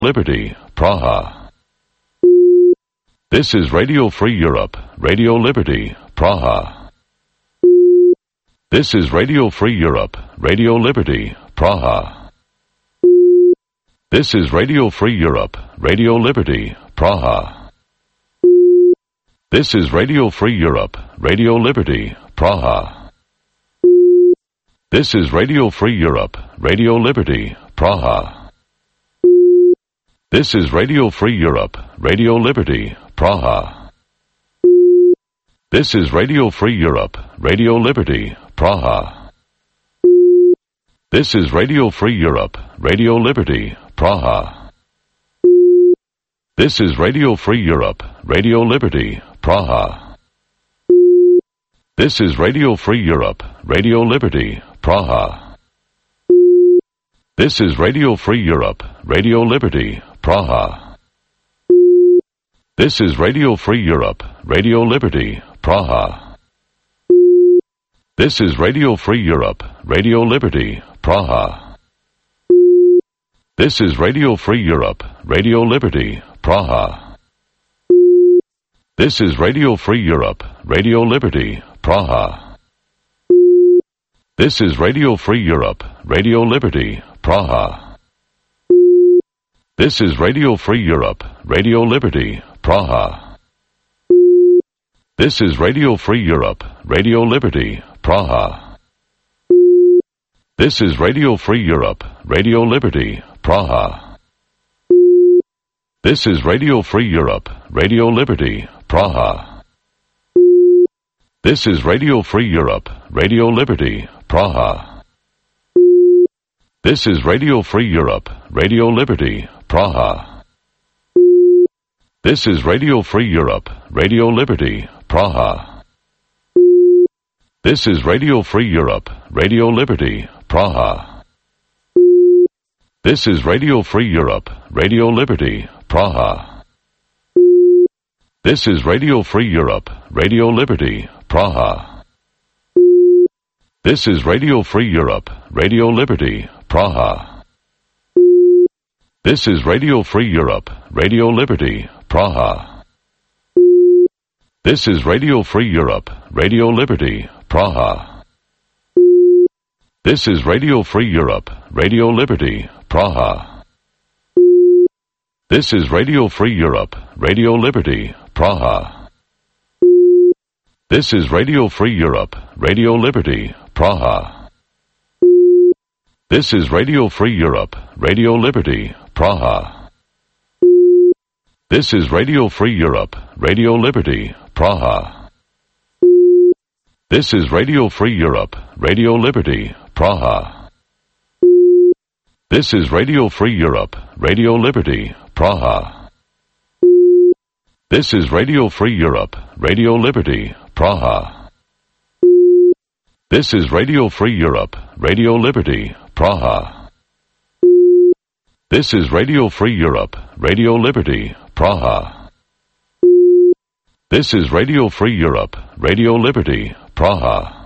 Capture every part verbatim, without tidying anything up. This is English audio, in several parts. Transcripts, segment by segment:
Liberty, Praha. This is Radio Free Europe, Radio Liberty, Praha. This is Radio Free Europe, Radio Liberty, Praha. This is Radio Free Europe, Radio Liberty, Praha. This is Radio Free Europe, Radio Liberty, Praha. This is Radio Free Europe, Radio Liberty, Praha. This is Radio Free Europe, Radio Liberty, Praha. This is Radio Free Europe, Radio Liberty, Praha. This is Radio Free Europe, Radio Liberty, Praha. This is Radio Free Europe, Radio Liberty, Praha. This is Radio Free Europe, Radio Liberty, Praha. This is Radio Free Europe, Radio Liberty, Praha. This is Radio Free Europe, Radio Liberty, Praha. This is Radio Free Europe, Radio Liberty, Praha. This is Radio Free Europe, Radio Liberty, Praha. This is Radio Free Europe, Radio Liberty, Praha. This is Radio Free Europe, Radio Liberty, Praha. This is Radio Free Europe, Radio Liberty, Praha. This is Radio Free Europe, Radio Liberty, Praha. This is Radio Free Europe, Radio Liberty, Praha. This is Radio Free Europe, Radio Liberty, Praha. This is Radio Free Europe, Radio Liberty, Praha. This is Radio Free Europe, Radio Liberty, Praha. This is Radio Free Europe, Radio Liberty, Praha. This is Radio Free Europe, Radio Liberty, Praha. This is Radio Free Europe, Radio Liberty, Praha. This is Radio Free Europe, Radio Liberty, Praha. This is Radio Free Europe, Radio Liberty, Praha. This is Radio Free Europe, Radio Liberty, Praha. This is Radio Free Europe, Radio Liberty, Praha. This is Radio Free Europe, Radio Liberty, Praha. This is Radio Free Europe, Radio Liberty, Praha. This is Radio Free Europe, Radio Liberty, Praha. This is Radio Free Europe, Radio Liberty, Praha. This is Radio Free Europe, Radio Liberty, Praha. This is Radio Free Europe, Radio Liberty, Praha. This is Radio Free Europe, Radio Liberty, Praha. This is Radio Free Europe, Radio Liberty, Praha. This is Radio Free Europe, Radio Liberty, Praha. This is Radio Free Europe, Radio Liberty, Praha. This is Radio Free Europe, Radio Liberty, Praha.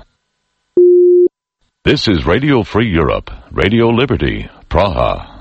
This is Radio Free Europe, Radio Liberty, Praha.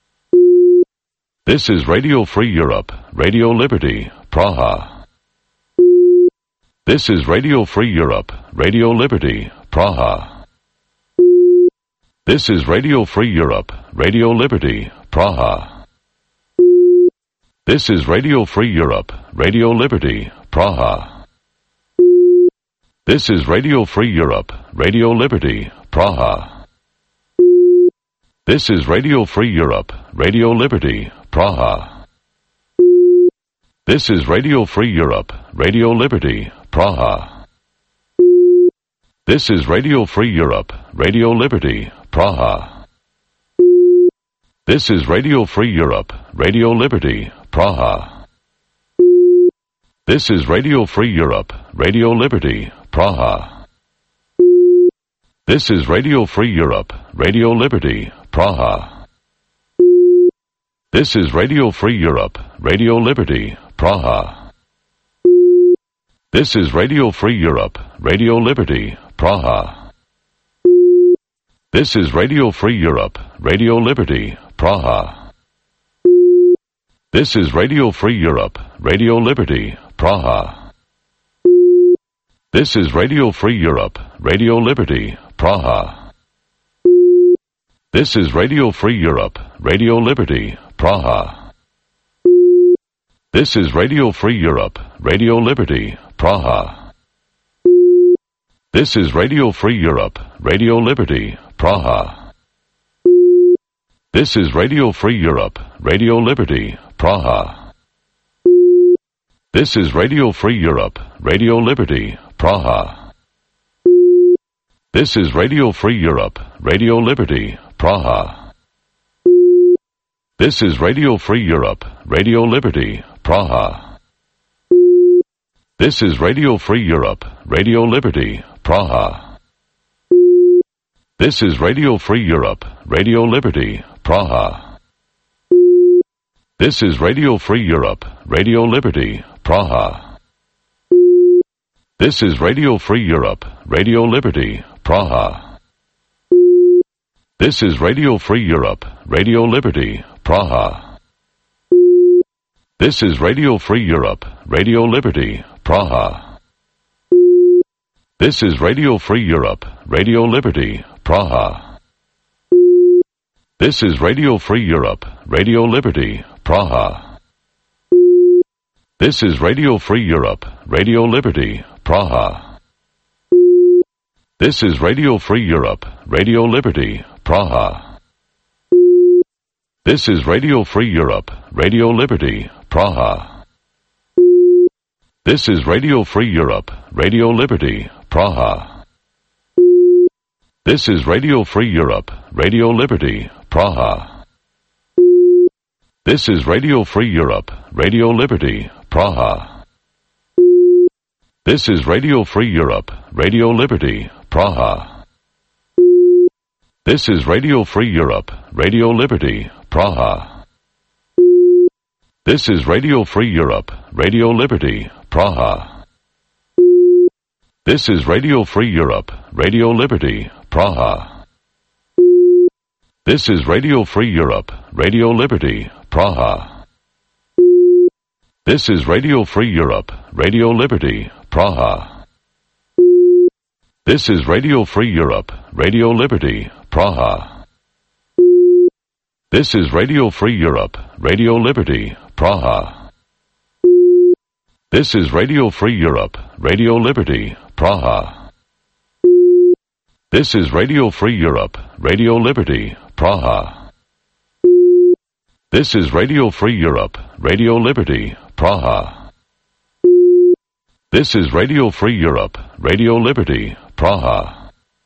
This is Radio Free Europe, Radio Liberty, Praha. This is Radio Free Europe, Radio Liberty, Praha. This is Radio Free Europe, Radio Liberty, Praha. This is Radio Free Europe, Radio Liberty, Praha. This is Radio Free Europe, Radio Liberty, Praha. This is Radio Free Europe, Radio Liberty, Praha. This is Radio Free Europe, Radio Liberty, Praha. This is Radio Free Europe, Radio Liberty, Praha. This is Radio Free Europe, Radio Liberty, Praha. This is Radio Free Europe, Radio Liberty, Praha. This is Radio Free Europe, Radio Liberty, Praha. This is Radio Free Europe, Radio Liberty, Praha. This is Radio Free Europe, Radio Liberty, Praha. This is Radio Free Europe, Radio Liberty, Praha. This is Radio Free Europe, Radio Liberty, Praha. This is Radio Free Europe, Radio Liberty, Praha. This is Radio Free Europe, Radio Liberty, Praha. This is Radio Free Europe, Radio Liberty, Praha. This is Radio Free Europe, Radio Liberty, Praha. This is Radio Free Europe, Radio Liberty, Praha. This is Radio Free Europe, Radio Liberty, Praha. This is Radio Free Europe, Radio Liberty, Praha. This is Radio Free Europe, Radio Liberty, Praha. This is Radio Free Europe, Radio Liberty, Praha. This is Radio Free Europe, Radio Liberty, Praha. This is Radio Free Europe, Radio Liberty, Praha. This is Radio Free Europe, Radio Liberty, Praha. This is Radio Free Europe, Radio Liberty, Praha. This is Radio Free Europe, Radio Liberty, Praha. This is Radio Free Europe, Radio Liberty, Praha. This is Radio Free Europe, Radio Liberty, Praha. This is Radio Free Europe, Radio Liberty, Praha. This is Radio Free Europe, Radio Liberty, Praha. This is Radio Free Europe, Radio Liberty, Praha. This is Radio Free Europe, Radio Liberty, Praha. This is Radio Free Europe, Radio Liberty, Praha. This is Radio Free Europe, Radio Liberty, Praha. This is Radio Free Europe, Radio Liberty, Praha. This is Radio Free Europe, Radio Liberty, Praha. This is Radio Free Europe, Radio Liberty, Praha. This is Radio Free Europe, Radio Liberty, Praha. This is Radio Free Europe, Radio Liberty, Praha. This is Radio Free Europe, Radio Liberty, Praha. This is Radio Free Europe, Radio Liberty, Praha. This is Radio Free Europe, Radio Liberty, Praha. This is Radio Free Europe, Radio Liberty, Praha. This is Radio Free Europe, Radio Liberty, Praha. This is Radio Free Europe, Radio Liberty, Praha. This is Radio Free Europe, Radio Liberty, Praha.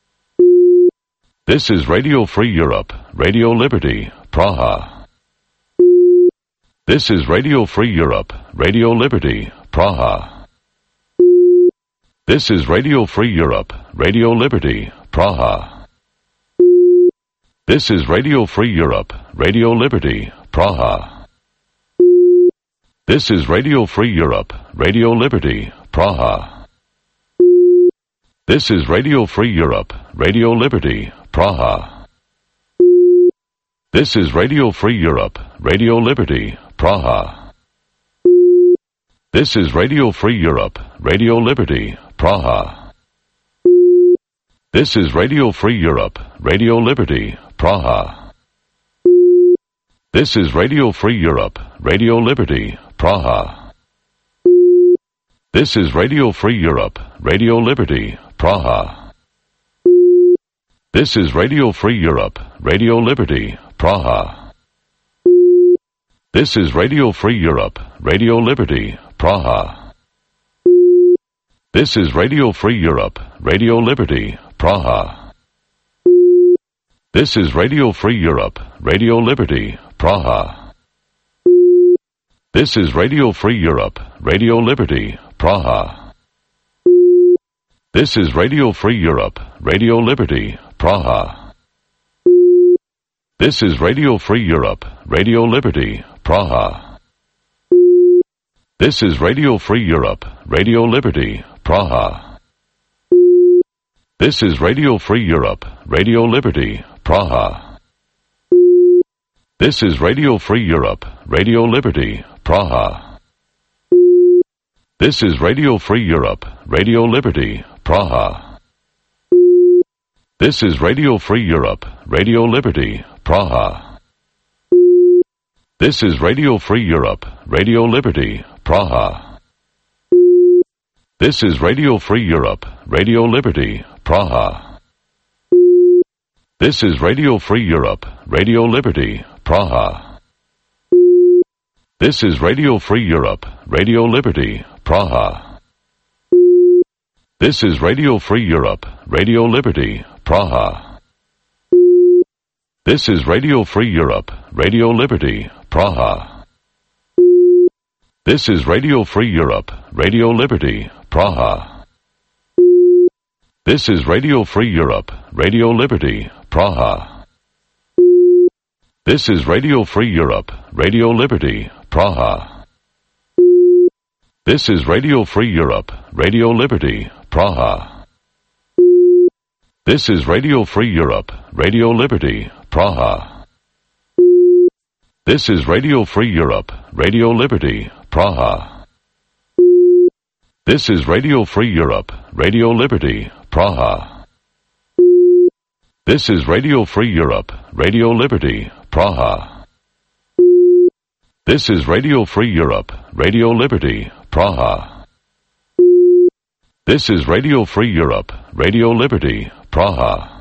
This is Radio Free Europe, Radio Liberty, Praha. This is Radio Free Europe, Radio Liberty, Praha. This is Radio Free Europe, Radio Liberty, Praha. This is Radio Free Europe, Radio Liberty, Praha. This is Radio Free Europe, Radio Liberty, Praha. This is Radio Free Europe, Radio Liberty, Praha. This is Radio Free Europe, Radio Liberty, Praha. This is Radio Free Europe, Radio Liberty, Praha. This is Radio Free Europe, Radio Liberty, Praha. This is Radio Free Europe, Radio Liberty, Praha. This is Radio Free Europe, Radio Liberty, Praha. This is Radio Free Europe, Radio Liberty, Praha. This is Radio Free Europe, Radio Liberty, Praha. This is Radio Free Europe, Radio Liberty, Praha. This is Radio Free Europe, Radio Liberty, Praha. This is Radio Free Europe, Radio Liberty, Praha. This is Radio Free Europe, Radio Liberty, Praha. This is Radio Free Europe, Radio Liberty, Praha. This is Radio Free Europe, Radio Liberty, Praha. This is Radio Free Europe, Radio Liberty, Praha. This is Radio Free Europe, Radio Liberty, Praha. This is Radio Free Europe, Radio Liberty, Praha. This is Radio Free Europe, Radio Liberty, Praha. This is Radio Free Europe, Radio Liberty, Praha. This is Radio Free Europe, Radio Liberty, Praha. This is Radio Free Europe, Radio Liberty, Praha. This is Radio Free Europe, Radio Liberty, Praha. This is Radio Free Europe, Radio Liberty, Praha. This is Radio Free Europe, Radio Liberty, Praha. This is Radio Free Europe, Radio Liberty, Praha. This is Radio Free Europe, Radio Liberty, Praha. This is Radio Free Europe, Radio Liberty, Praha. This is Radio Free Europe, Radio Liberty, Praha. This is Radio Free Europe, Radio Liberty, Praha. This is Radio Free Europe, Radio Liberty, Praha. This is Radio Free Europe, Radio Liberty, Praha. This is Radio Free Europe, Radio Liberty, Praha. This is Radio Free Europe, Radio Liberty, Praha. This is Radio Free Europe, Radio Liberty, Praha.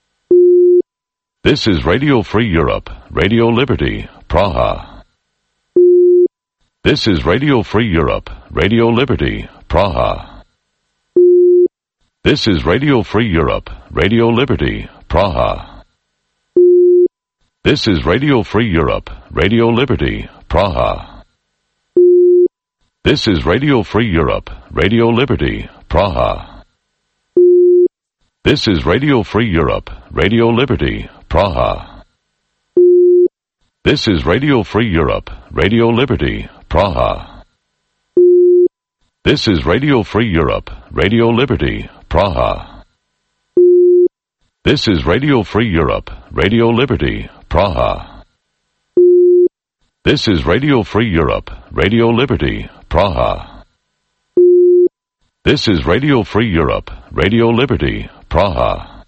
This is Radio Free Europe, Radio Liberty, Praha. This is Radio Free Europe, Radio Liberty, Praha. This is Radio Free Europe, Radio Liberty, Praha. This is Radio Free Europe, Radio Liberty, Praha. This is Radio Free Europe, Radio Liberty, Praha. This is Radio Free Europe, Radio Liberty, Praha. This is Radio Free Europe, Radio Liberty, Praha. This is Radio Free Europe, Radio Liberty, Praha. This is Radio Free Europe, Radio Liberty, Praha. This is Radio Free Europe, Radio Liberty, Praha. This is Radio Free Europe, Radio Liberty, Praha.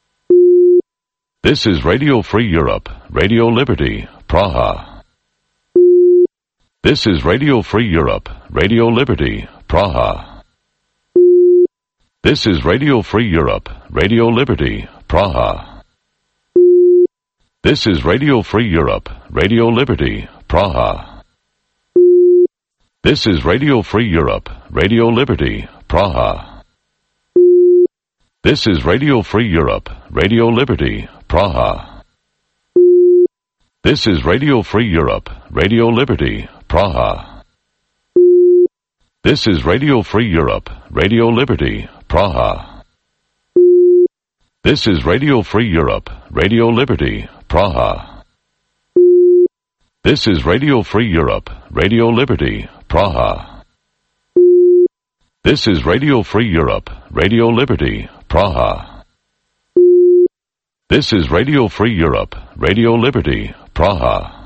This is Radio Free Europe, Radio Liberty, Praha. This is Radio Free Europe, Radio Liberty, Praha. This is Radio Free Europe, Radio Liberty, Praha. This is Radio Free Europe, Radio Liberty, Praha. This is Radio Free Europe, Radio Liberty, Praha. This is Radio Free Europe, Radio Liberty, Praha. This is Radio Free Europe, Radio Liberty, Praha. This is Radio Free Europe, Radio Liberty, Praha. This is Radio Free Europe, Radio Liberty, Praha. This is Radio Free Europe, Radio Liberty, Praha. This is Radio Free Europe, Radio Liberty, Praha. This is Radio Free Europe, Radio Liberty, Praha.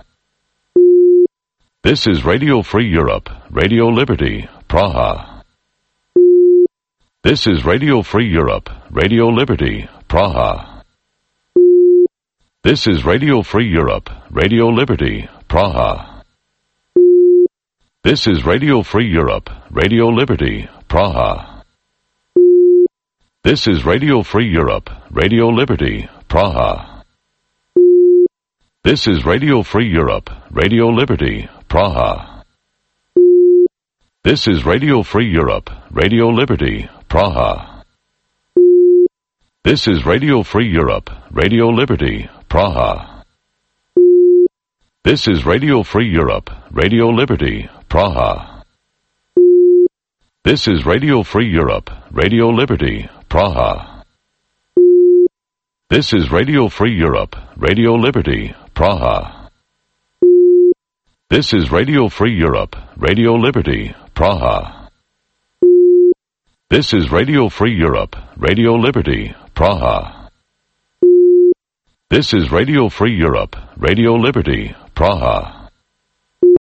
This is Radio Free Europe, Radio Liberty, Praha. This is Radio Free Europe, Radio Liberty, Praha. This is Radio Free Europe, Radio Liberty, Praha. This is Radio Free Europe, Radio Liberty, Praha. This is Radio Free Europe, Radio Liberty, Praha. This is Radio Free Europe, Radio Liberty, Praha. This is Radio Free Europe, Radio Liberty, Praha. This is Radio Free Europe, Radio Liberty, Praha. This is Radio Free Europe, Radio Liberty, Praha. This is Radio Free Europe, Radio Liberty, Praha. This is Radio Free Europe, Radio Liberty, Praha. This is Radio Free Europe, Radio Liberty, Praha. This is Radio Free Europe, Radio Liberty, Praha. This is Radio Free Europe, Radio Liberty, Praha.